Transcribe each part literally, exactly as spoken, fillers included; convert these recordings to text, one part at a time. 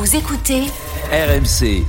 Vous écoutez R M C.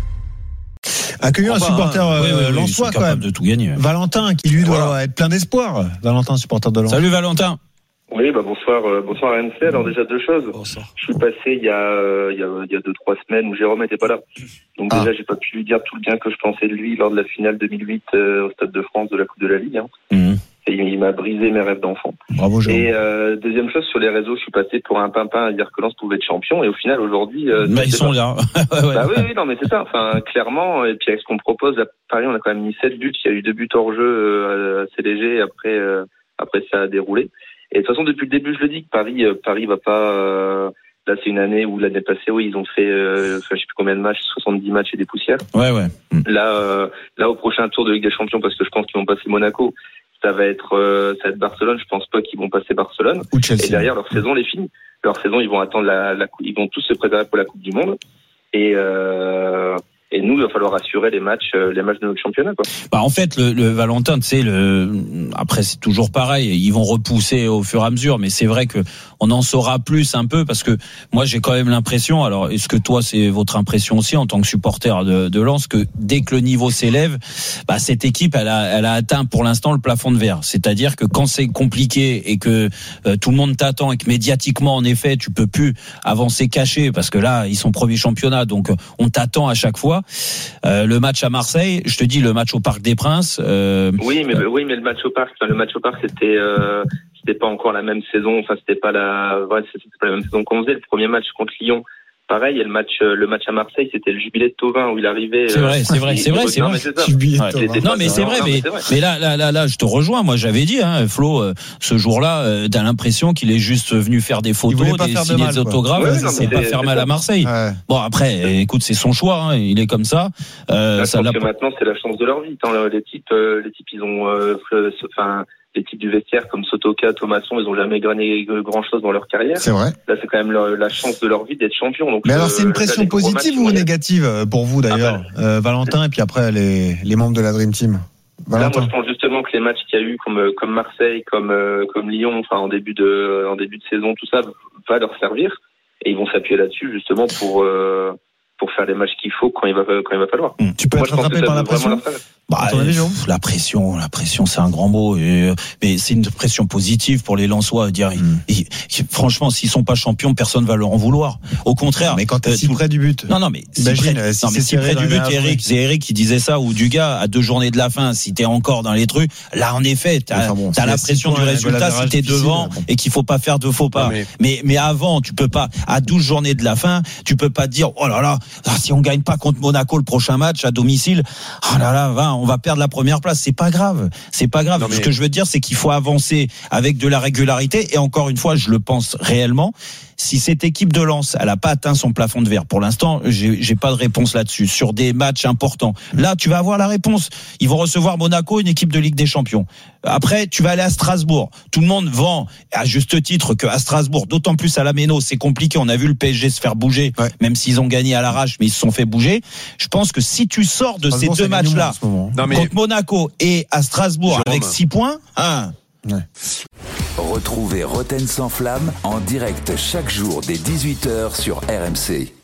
Accueillons Enfin, un supporter oui, oui, oui, lensois quand même. De tout gagner. Valentin, qui lui doit Voilà. être plein d'espoir. Valentin, supporter de Lens. Salut Valentin. Oui, bah bonsoir, euh, bonsoir R M C. Alors déjà deux choses. Bonsoir. Je suis passé il y a, euh, il y a, il y a deux trois semaines où Jérôme n'était pas là. Donc Ah. déjà, j'ai pas pu lui dire tout le bien que je pensais de lui lors de la finale deux mille huit euh, au Stade de France de la Coupe de la Ligue. Hein. Mmh. Et il, il m'a brisé mes rêves d'enfant. Bravo, Jérôme. Et euh, deuxième chose, sur les réseaux, je suis passé pour un pimpin à dire que Lens pouvait être champion. Et au final, aujourd'hui, euh, Bah, ils c'est sont pas- là. ouais, ouais. Bah oui, oui, non, mais c'est ça. Enfin, clairement, et puis avec ce qu'on propose, à Paris, on a quand même mis sept buts. Il y a eu deux buts hors jeu euh, assez légers. Après, euh, après, ça a déroulé. Et de toute façon, depuis le début, je le dis que Paris, euh, Paris va pas. Euh, là, c'est une année où l'année passée, oui, ils ont fait, euh, enfin, je sais plus combien de matchs, soixante-dix matchs et des poussières. ouais, ouais. Mmh. Là, euh, là, au prochain tour de Ligue des Champions, parce que je pense qu'ils vont passer Monaco, ça va être, euh, ça va être Barcelone. Je pense pas qu'ils vont passer Barcelone. Ou Et Chelsea. derrière, leur saison, les finie. Leur saison, ils vont attendre la, la, ils vont tous se préparer pour la Coupe du Monde. Et, euh, et nous, il va falloir assurer les matchs, euh, les matchs de notre championnat, quoi. Bah en fait le, le Valentin, tu sais, le après c'est toujours pareil, ils vont repousser au fur et à mesure, mais c'est vrai que on en saura plus un peu parce que moi j'ai quand même l'impression, alors est-ce que toi c'est votre impression aussi en tant que supporter de, de Lens, que dès que le niveau s'élève, bah cette équipe elle a elle a atteint pour l'instant le plafond de verre, c'est-à-dire que quand c'est compliqué et que euh, tout le monde t'attend et que médiatiquement en effet tu peux plus avancer caché parce que là ils sont premiers championnat, donc on t'attend à chaque fois. Euh, le match à Marseille, je te dis le match au Parc des Princes. Euh, Oui, mais oui, mais le match au parc, enfin, le match au parc, c'était, euh, c'était pas encore la même saison. Enfin, c'était pas la, ouais, c'était pas la même saison qu'on faisait. Le premier match contre Lyon, pareil. Et le match, euh, le match à Marseille, c'était le jubilé de Thauvin où il arrivait. C'est vrai, c'est vrai, c'est vrai, c'est non, vrai. mais c'est ça. Jubilé de Ouais. Thauvin. C'était Non pas mais ça. c'est vrai, Non, mais, c'est vrai. mais là, là, là, là, je te rejoins. Moi, j'avais dit, hein, Flo, euh, ce jour-là, euh, t'as l'impression qu'il est juste venu faire des photos, voulait pas des faire de signer mal, des quoi. autographes, Ouais, et non, c'est mais pas c'est- faire c'est mal ça. à Marseille. Ouais. Bon après, écoute, c'est son choix, hein, il est comme ça. Euh, Là, ça je l'a pense que pas- maintenant, c'est la chance de leur vie. Tant, les types, euh, les types, ils ont, euh, enfin, les types du vestiaire comme Sotoka, Thomasson, ils ont jamais gagné grand chose dans leur carrière. C'est vrai. Là, c'est quand même leur- la chance de leur vie d'être champion. Donc, Mais alors, euh, c'est une là, pression les gros positive matchs, ou ils vont y négative euh, pour vous d'ailleurs, euh, Valentin, et puis après les, les membres de la Dream Team? Là, moi, Valentin. je pense justement que les matchs qu'il y a eu, comme comme Marseille, comme euh, comme Lyon, enfin en début de en début de saison, tout ça va leur servir et ils vont s'appuyer là-dessus justement pour euh, pour faire les matchs qu'il faut quand il va quand il va falloir. Tu peux Moi, être je pense rattrapé que ça par la peut vraiment pression? leur servir. Bah, À ton avis, Jérôme ? la pression, la pression, c'est un grand mot, et, euh, mais c'est une pression positive pour les Lensois. Dire, Mm. ils- ils- franchement, s'ils sont pas champions, personne va leur en vouloir. Au contraire. Mais quand t'es euh, si tout- près du but. Non, non, mais si Imagine, près, euh, si non, mais c'est si serré près dans du les but, dernières Eric, c'est Eric qui disait ça, ou Dugas, à deux journées de la fin, si t'es encore dans les trucs, là, en effet, t'as, Enfin bon, t'as s'il y la a six pression points, du un résultat goal si average t'es difficile, devant bon. et qu'il faut pas faire de faux pas. Non, mais- mais... mais, avant, tu peux pas, à douze journées de la fin, tu peux pas te dire, oh là là, ah, si on gagne pas contre Monaco le prochain match à domicile, oh là là, va, on va perdre la première place. C'est pas grave. C'est pas grave. Non, mais- Ce que je veux dire, c'est qu'il faut avancer avec de la régularité. Et encore une fois, je le pense réellement. Si cette équipe de Lens, elle a pas atteint son plafond de verre, pour l'instant, j'ai, j'ai pas de réponse là-dessus. Sur des matchs importants, là, tu vas avoir la réponse. Ils vont recevoir Monaco, une équipe de Ligue des Champions. Après, tu vas aller à Strasbourg. Tout le monde vend, à juste titre, que à Strasbourg, d'autant plus à la Méno, c'est compliqué. On a vu le P S G se faire bouger, Ouais. même s'ils ont gagné à l'arrache, mais ils se sont fait bouger. Je pense que si tu sors de Strasbourg, ces deux ça gagne au matchs-là, moins en ce moment. Non, mais contre Monaco et à Strasbourg, Jérôme. avec six points, hein. retrouvez Roten sans flamme en direct chaque jour dès dix-huit heures sur R M C.